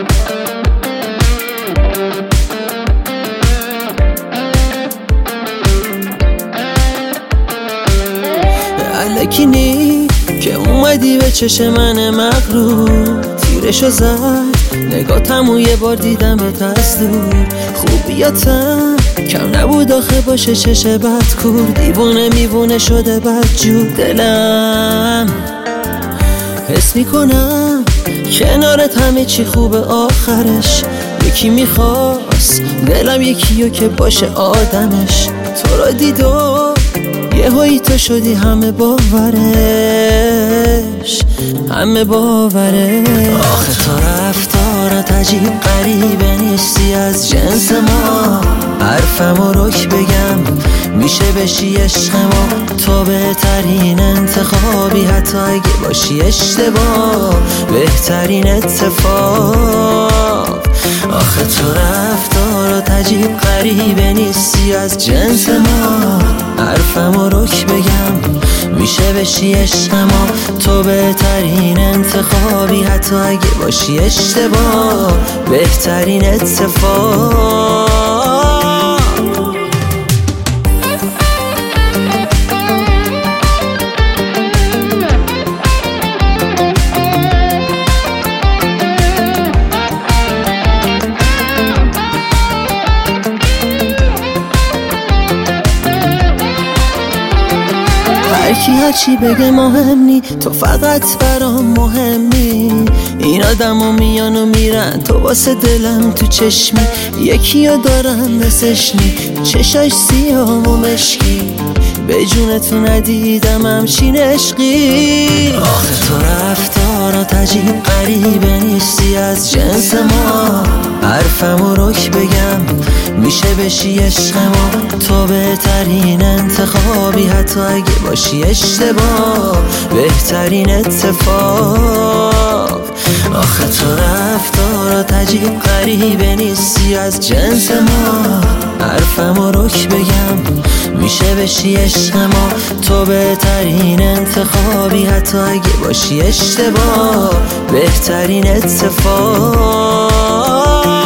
الکینی که اومدی به چشم من مغرور، تیرشو زد نگاتمو یه بار دیدمت از دور. خوبیاتم کم نبود آخه باشه چش بد کور، دیوونه میوونه شده بدجور. دلم حس میکنم کنارت همه چی خوبه آخرش. یکی میخواست دلم یکیو که باشه آدمش، تو را دید و یهویی تو شدی همه باورش، همه باورش. آخه تو رفتارت عجیب غریبه، نیستی از جنس ما. حرفمو رک بگم میشه بشی عشق ما، تو بهترین انتخابی حتی اگه باشی اشتباه، بهترین اتفاق. آخه تو رفتارت عجیب غریبه، نیستی از جنس ما. حرفمو رک بگم میشه بشی عشق ما، تو بهترین انتخابی حتی اگه باشی اشتباه، بهترین اتفاق. هرکی هرچی بگه مهم نی، تو فقط برام مهمی. این آدمو میان و میرن، تو واسه دلم تو چشمی. یکیو دارم مثلش نی، چشاش سیاه و مشکی. به جونتو ندیدم همچین عشقی. آخه تو رفتارات عجیب غریبه، نیستی از جنس ما. حرفمو رک بگم میشه بشی عشق ما، تو بهترین انتخابی حتی اگه باشی اشتباه، بهترین اتفاق. آخه تو رفتارات عجیب غریبه، نیستی از جنس ما. حرفمو رک بگم میشه بشی عشق ما، تو بهترین انتخابی حتی اگه باشی اشتباه، بهترین اتفاق.